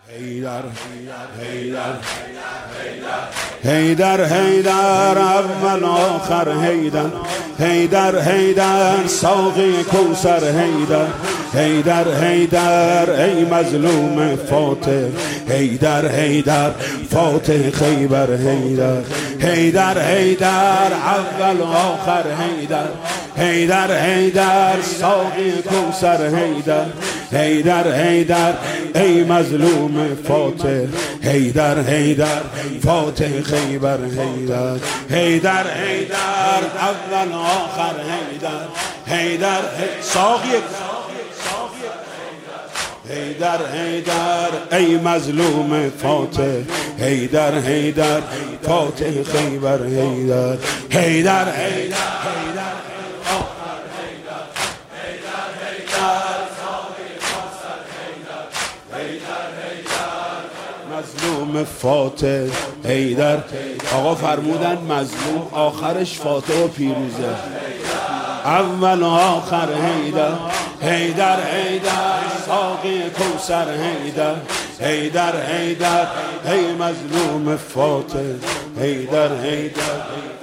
حیدر حیدر حیدر اول آخر حیدر حیدر حیدر ساقی کوثر حیدر حیدر حیدر ای مظلوم فاتح حیدر حیدر فاتح خیبر حیدر حیدر حیدر اول آخر حیدر حیدر حیدر ساقی کوثر حیدر حیدر حیدر ای مظلوم فاتح حیدر حیدر فاتح خیبر حیدر حیدر حیدر اول آخر حیدر حیدر ساقی حیدر حیدر ای مظلوم فاتح حیدر حیدر فاتح خیبر حیدر حیدر حیدر مظلوم فاتح حیدر. آقا فرمودن مظلوم آخرش فاتح و پیروزه، اول و آخر حیدر حیدر حیدر ساقی کوثر حیدر حیدر حیدر ای مظلوم فاتح حیدر حیدر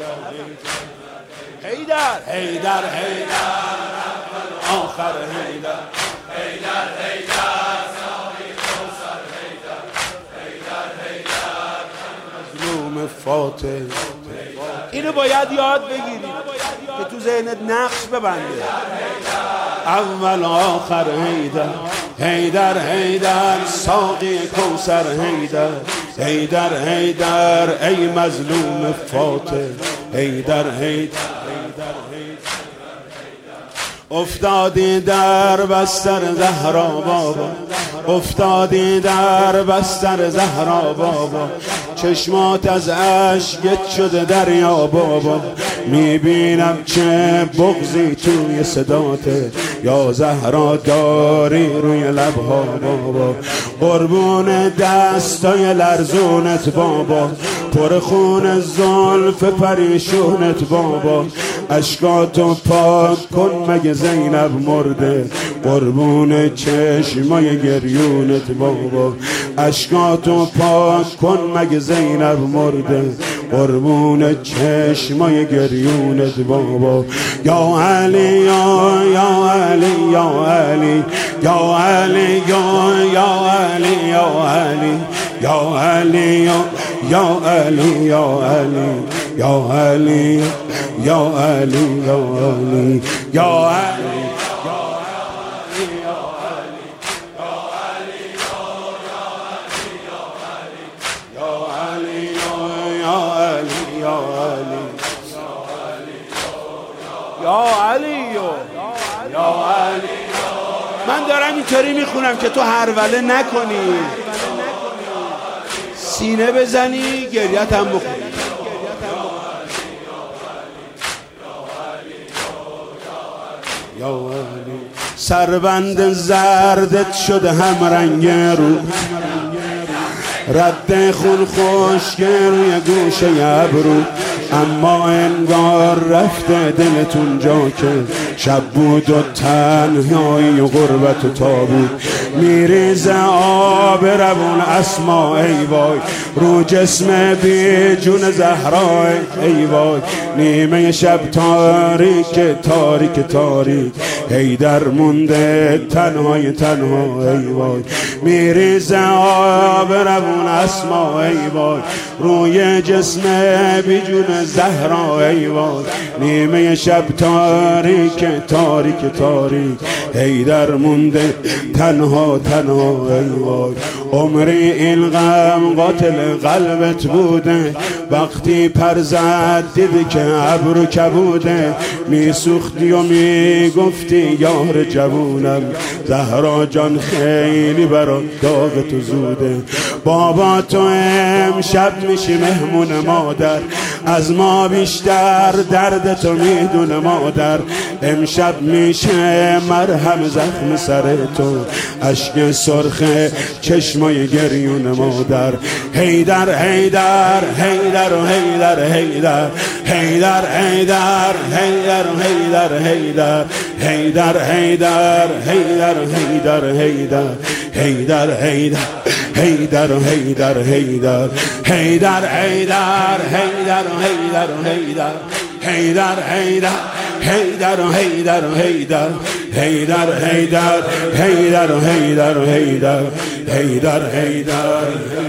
حیدر حیدر حیدر آخر حیدر حیدر حیدر ساقی کوثر حیدر حیدر حیدر مظلوم فاتح. اینو باید یاد بگیری که تو ذهنت نقش ببنده. اول آخر حیدر حیدر حیدر ساقی کوثر حیدر حیدر حیدر ای مظلوم فاتح حیدر حیدر افتادی در بستر زهرا بابا افتادی در بستر زهرا بابا چشمات از اشک شده دریا بابا میبینم چه بغضی توی صداته یا زهرا داری روی لبها بابا قربون دستای لرزونت بابا پر خون زلف پریشونت بابا اشکاتو پاک کن مگه زینب مرده قربون چشمای گریونت بابا اشکاتو پاک کن مگه زینب مرده قربون چشمای گریونت بابا یا علی یا علی یا علی یا علی یا علی یا علی یا علی یا علی یا علی یا علی یا علی یا علی من دارم اینطوری میخونم که تو هروله نکنی، سینه بزنی گریت هم بخونی. سربند زردت شده هم رنگ رو رد خون خشک روی گوشه ابرو اما انگار رفته دلتون جا که شب بود و تنهایی و غربت و تابود میریزه آب روون اسما ای وای رو جسم بی جون زهرا ای وای نیمه شب تاریک تاریک تاریک حیدر مونده تنهای تنها ای وای میریزه آب روون اسما ای وای روی جسم بی جون زهرا ای وای نیمه شب تاریک تاریک تاریک حیدر مونده تنها تنها ای وای عمری این غم قاتل قلبت بوده وقتی پر زد دیدی که ابرو کبوده میسوختی و میگفتی یار جوونم زهرا جان خیلی برات داغ تو زوده بابا تو امشب میشی مهمون مادر از ما بیشتر درد تو میدونه مادر امشب میشه مرهم زخم سر تو اشک سرخ چشمای گریون مادر حیدر حیدر حیدر حیدر و حیدر حیدر حیدر حیدر حیدر و حیدر حیدر حیدر حیدر حیدر و حیدر حیدر حیدر حیدر حیدر و حیدر حیدر حیدر حیدر حیدر و حیدر و حیدر حیدر حیدر حیدر و حیدر و حیدر حیدر حیدر حیدر و حیدر و حیدر حیدر حیدر.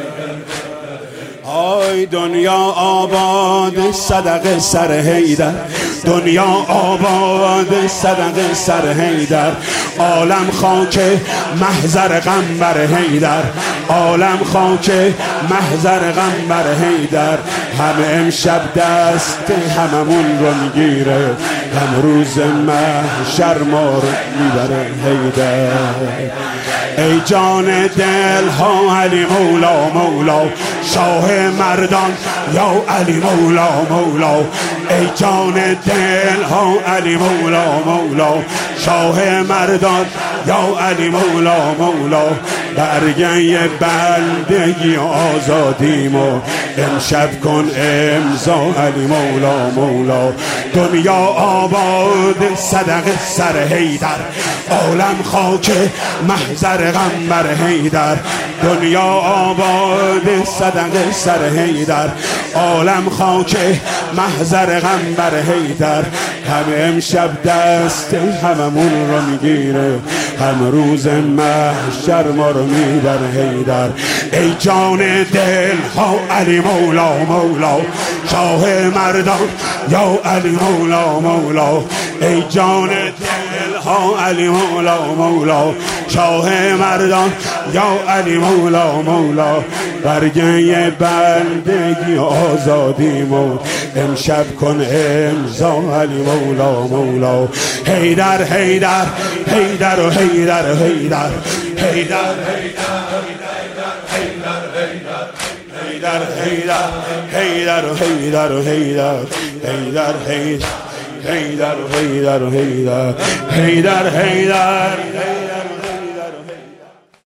آی دنیا آباد صدق سر حیدر، دنیا آباد صدق سر حیدر، عالم خاک محضر قنبر حیدر، عالم خاک محضر قنبر حیدر. همه امشب دست هممون رو میگیره، هم روز محشر ما رو میبره حیدر. ای جان دل ها علی مولا مولا، شاه مردان یا علی مولا مولا. ای جان دل ها علی مولا مولا، شاه مردان یا علی مولا مولا. برگه بندگی آزادیمو امشب کن امضا علی مولا مولا. دنیا آباد صدق سر حیدر، عالم خاک محضر قنبر حیدر. دنیا آباد صدق سر حیدر، عالم خاک محضر قنبر حیدر. همه امشب دست هممون رو میگیره، هم روز محشر ما رو میبر حیدر. ای جان دل ها علی مولا مولا، شاه مردان یا علی مولا مولا. ای جان دل ها علی مولا مولا، شاه مردان یا علی مولا مولا. برگه بندگی آزادیمو امشب کن امضا علی مولا مولا. حیدر حیدر حیدر و حیدر حیدر حیدر حیدر حیدر حیدر و حیدر و حیدر حیدر حیدر حیدر و حیدر و حیدر حیدر حیدر حیدر